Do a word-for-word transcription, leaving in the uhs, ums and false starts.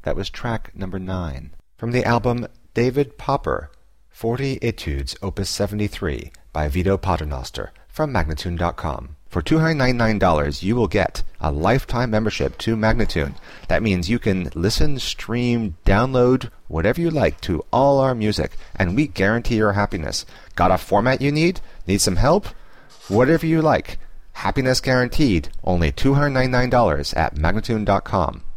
That was track number nine. From the album David Popper, forty Etudes, Opus seventy-three, by Vito Paternoster, from Magnatune dot com. For two hundred ninety-nine dollars, you will get a lifetime membership to Magnatune. That means you can listen, stream, download, whatever you like to all our music, and we guarantee your happiness. Got a format you need? Need some help? Whatever you like. Happiness guaranteed. Only two hundred ninety-nine dollars at Magnatune dot com.